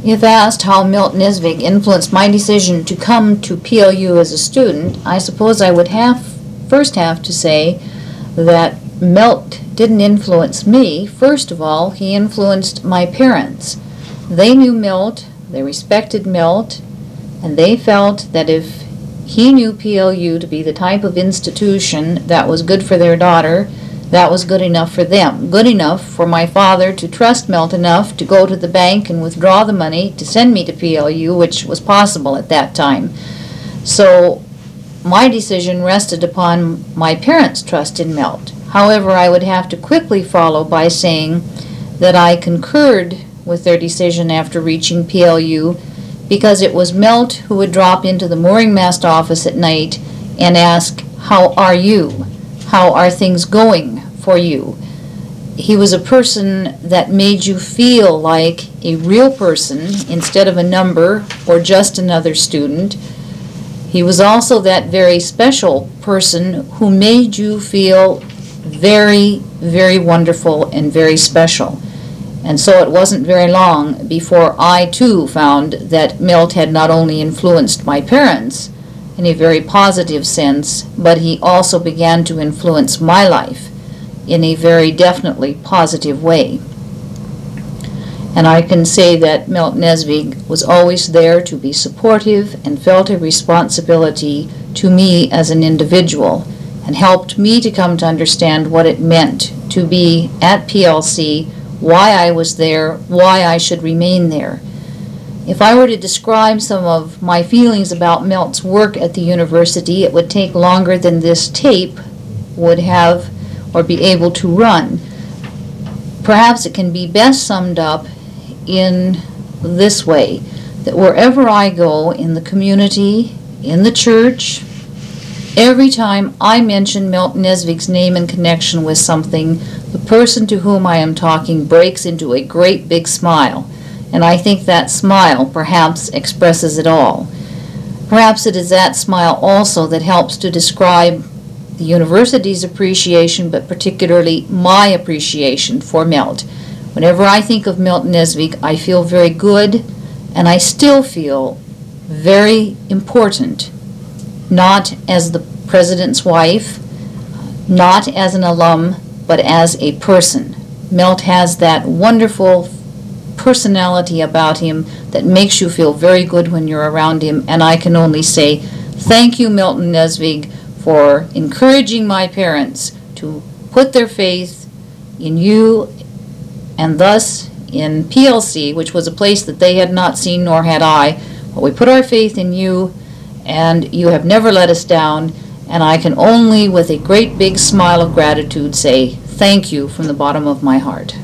If asked how Milt Nesvig influenced my decision to come to PLU as a student, I suppose I would first have to say that Milt didn't influence me. First of all, he influenced my parents. They knew Milt, they respected Milt, and they felt that if he knew PLU to be the type of institution that was good for their daughter, that was good enough for them. Good enough for my father to trust Milt enough to go to the bank and withdraw the money to send me to PLU, which was possible at that time. So my decision rested upon my parents' trust in Milt. However, I would have to quickly follow by saying that I concurred with their decision after reaching PLU, because it was Milt who would drop into the mooring mast office at night and ask, "How are you? How are things going for you?" He was a person that made you feel like a real person instead of a number or just another student. He was also that very special person who made you feel very, very wonderful and very special. And so it wasn't very long before I too found that Milt had not only influenced my parents in a very positive sense, but he also began to influence my life in a very definitely positive way. And I can say that Milt Nesvig was always there to be supportive and felt a responsibility to me as an individual, and helped me to come to understand what it meant to be at PLC, why I was there, why I should remain there. If I were to describe some of my feelings about Milt's work at the university, it would take longer than this tape would have or be able to run. Perhaps it can be best summed up in this way, that wherever I go in the community, in the church, every time I mention Milt Nesvig's name in connection with something, the person to whom I am talking breaks into a great big smile. And I think that smile perhaps expresses it all. Perhaps it is that smile also that helps to describe the university's appreciation, but particularly my appreciation for Milt. Whenever I think of Milt Nesvig, I feel very good, and I still feel very important, not as the president's wife, not as an alum, but as a person. Milt has that wonderful personality about him that makes you feel very good when you're around him, and I can only say thank you, Milton Nesvig, for encouraging my parents to put their faith in you and thus in PLC, which was a place that they had not seen, nor had I. But we put our faith in you, and you have never let us down, and I can only, with a great big smile of gratitude, say thank you from the bottom of my heart.